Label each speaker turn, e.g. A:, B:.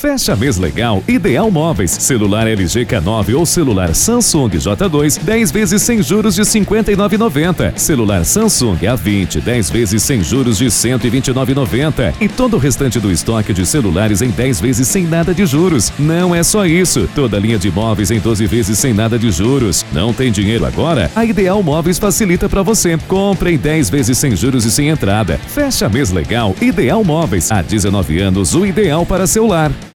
A: Fecha mês legal Ideal Móveis. Celular LG K9 ou celular Samsung J2, 10 vezes sem juros de R$ 59,90. Celular Samsung A20, 10 vezes sem juros de R$ 129,90. E todo o restante do estoque de celulares em 10 vezes sem nada de juros. Não é só isso. Toda a linha de móveis em 12 vezes sem nada de juros. Não tem dinheiro agora? A Ideal Móveis facilita para você. Compre em 10 vezes sem juros e sem entrada. Fecha mês legal Ideal Móveis. Há 19 anos, o ideal para seu lar.